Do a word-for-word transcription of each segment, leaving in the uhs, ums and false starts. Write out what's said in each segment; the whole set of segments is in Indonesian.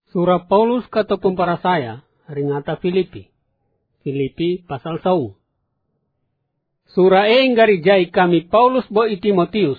Surah Paulus kata pemparasaya ringata Filipi. Filipi pasal saung. Surah e ngarijai kami Paulus bo i Timotius.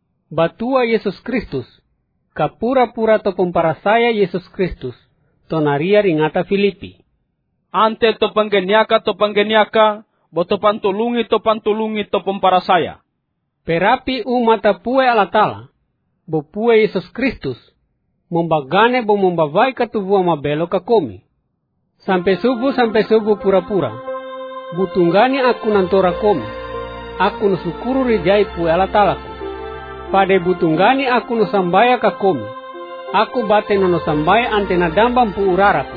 Batua Yesus Kristus. Kapura-pura to pemparasaya Yesus Kristus. Tonaria ringata Filipi. Ante to panggeniaka to panggeniaka. Bo to pantulungi to pantulungi to pemparasaya. Perapi umata pue alatala. Bo pue Yesus Kristus. Membagane bo membavai katuvua mabelo kakomi. Sampai subuh sampai subuh pura-pura. Butunggani aku nantora komi. Aku nusukuru rijai pue alatalaku. Pade butunggani aku nusambaya kakomi. Aku bate no sambaya antena dambam pu uraraku.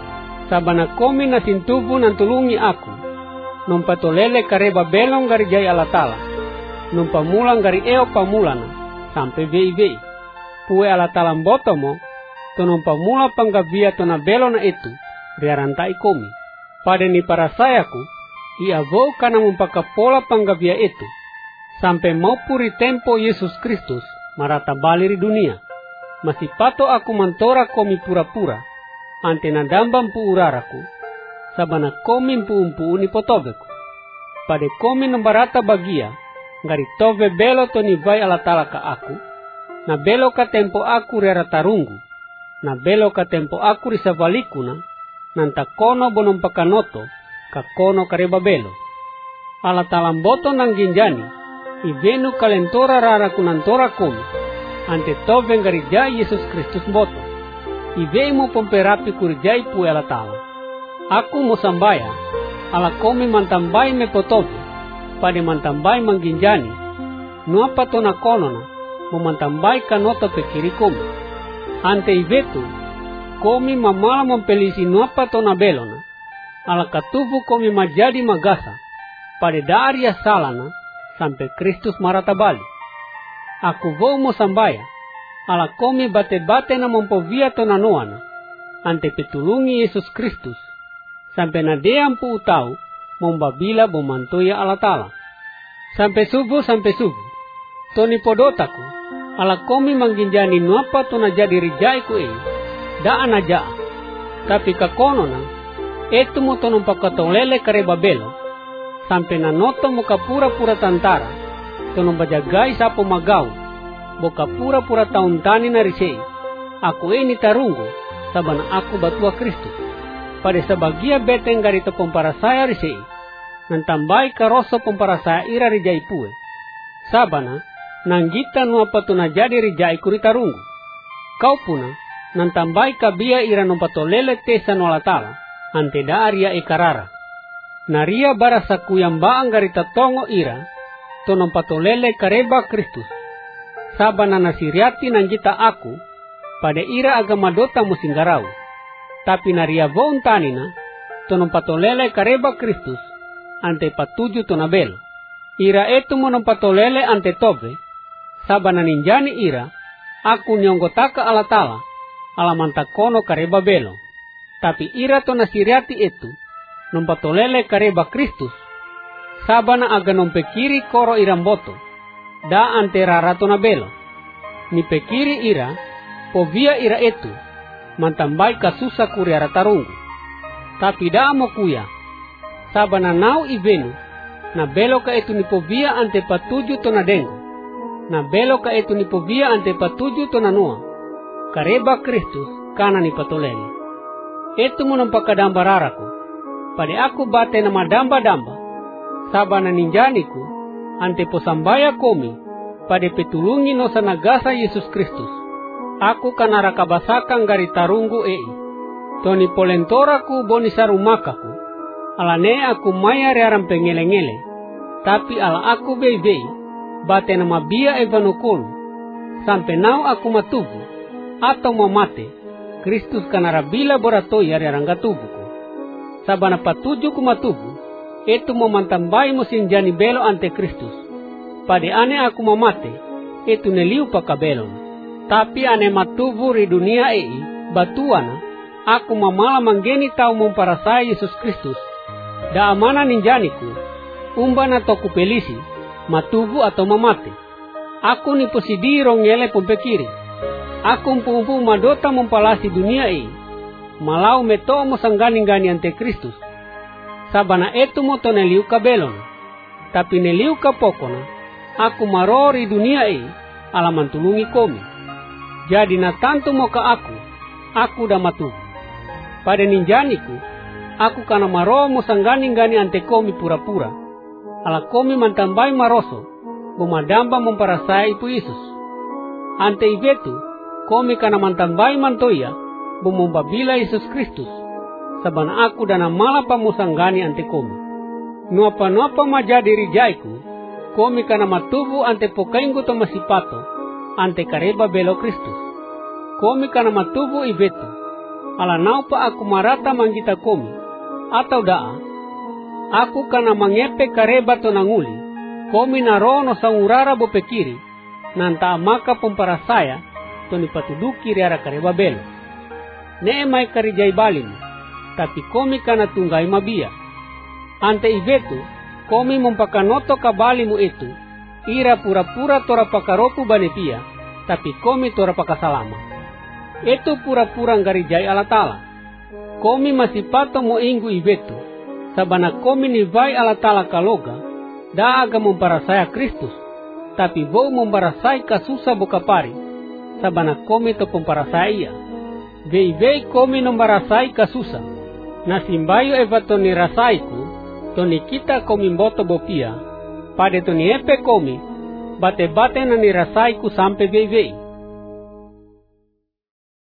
Sabana komi na sintubu nantulungi aku. Nompatolele kareba belong gari jai alatala. Nompamulang gari eo pamulana. Sampai vei-vei. Pue alatalam botomo, tonon pamula panggavia tona belo na itu, riarantai komi. Pada ni para sayaku, ia vou kana mumpakapola panggavia itu, sampai mau puri tempo Yesus Kristus marata bali di dunia. Masih pato aku mantora komi pura-pura, antena dambam pu uraraku, sabana komi mpu-mpu ni potobeku. Pada komi nombarata bagia, ngari tove belo toni vai alatala ka aku, na belo ka tempo aku rera tarunggu, na belo ka tempo aku risa valikuna, nanta kono bonom pakanoto, ka kono kareba belo. Ala talamboto nang ginjani, ivenu kalentora rara kunantora komi, ante tove ngarijai Yesus Kristus boto. Ivemu pomperapi kurijai pu ala tala. Aku mo sambaya, ala komi mantambai me potove, pade mantambai mangginjani, nuapa tona konona, memantambai kanoto pekiri komi. Ante ivetu, komi mamala mempelisi nuapa tona belona. Ala katubu komi majadi magasa. Pada daria salana, sampai Kristus marata bali. Aku vou mo sambaya. Ala komi bate-bate na mempovia tona noana. Ante petulungi Yesus Kristus. Sampai na deampu utau, membabila bomantoya alatala. Sampai subuh, sampai subuh. Toni podotaku, ala komi mangginjani nuapa tona jadi rijai ku e, daan aja. Tapi kakonona, etu mo tonon pakatolele kareba belo, sampai na noto mo kapura-pura tantara, tonon bajagai sapo magaw, boka pura-pura tauntani na risei. Aku e ni tarunggo, sabana aku batua Kristus. Pada sebagia beteng garito pemparasaya risei, nantambai karoso pemparasaya ira rijai pue. Sabana, nanggita nuapa tuna jadi rijai kuritarunggu. Kau puna, nantambai kabia ira nompatolele tesa nolatala, ante daria ekarara. Naria barasaku yang baang garita tongo ira, to nompatolele kareba Kristus. Sabana nasiriati nanggita aku, pada ira agama dota musinggarau. Tapi naria vountanina, to nompatolele kareba Kristus, ante patuju tonabelo. Ira etu mo nompatolele ante tobe, sabana ninjani ira, aku nyonggotaka alatala, alamanta kono kareba belo. Tapi ira to nasiriati itu, nompatolele kareba Kristus, sabana aga nompekiri koro iramboto, da ante rarato na belo. Ni pekiri ira, povia ira itu, mantambai kasusa kuriara tarunggu. Tapi da mo kuya, sabana nau ibenu, na belo ka itu ni povia ante patuju to na dengo. Na belo ka itu ni povia ante patuju to na noa. Kareba Kristus kana ni patolele. Itu mo nampakadambararaku. Pada aku bate na madamba-damba. Sabana ninjaniku ante posambaya komi. Pada petulungi no sa nagasa Yesus Kristus. Aku kana rakabasakan gari tarunggu ei. Toni polentoraku boni sarumakaku. Alane aku maya rearam pengele-ngele. Tapi ala aku bei-bei. Bate na mabia evanukulu, sampai nau aku matubu, atau mamate, Kristus kanarabila borato yari arangga tubuku. Sabana patuju ku matubu, itu memantambai musinjani belo ante Kristus. Pada ane aku mamate, itu neliu pakabelo. Tapi ane matubu ri dunia ei, batuana, aku mamala manggeni tau memparasai Yesus Kristus. Da amana ninjaniku, umbana toku pelisi, matubu atau mamate. Aku ni posidi rongele pompekiri. Aku umpu-umpu madota mempalasi dunia ini. malau meto mo sanggani-gani ante Kristus. Sabana etu mo to neliu kabelona, tapi neliu kapokona, aku marori dunia e alaman tulungi komi. Jadi na tantu mo ka aku, aku da matu. Pada ninjaniku, aku kana maro mo sanggani-gani ante komi pura-pura, ala komi mantambai maroso, bumadamba memparasai ipu Yesus. Ante ibetu, komi kana mantambai mantoya, bumumbabila Yesus Kristus, sabana aku dana mala pamusanggani ante komi. Nuapa-nuapa majadi rijaiku, komi kana matubu ante pokainggu to masipato, ante kareba belo Kristus. Komi kana matubu ibetu, ala naupa aku marata manggita komi, atau daa, aku kana mangepe kareba to nanguli, komi narono sangurara bopekiri, nanta maka pemparasaya, to nipatuduki riara kareba belo. Ne mai karijai balim, tapi komi kana tunggai mabia. Ante ibetu, komi mumpakanoto kabalimu itu, ira pura-pura tora pakaropu banepia, tapi komi tora pakasalama. Itu pura-pura ngarijai ala tala. Komi masih pato mo inggu ibetu, sabana komi nivai ala tala kaloga, daaga memparasaya Kristus, tapi bau memparasai kasusa bokapari, sabana komi to pemparasaya ia. Vei-vei komi nombarasai kasusa, nasimbayo evatoni rasaiku, toni kita komi mboto bopia, pada toni epe komi, bate-bate na nirasaiku sampai vei-vei.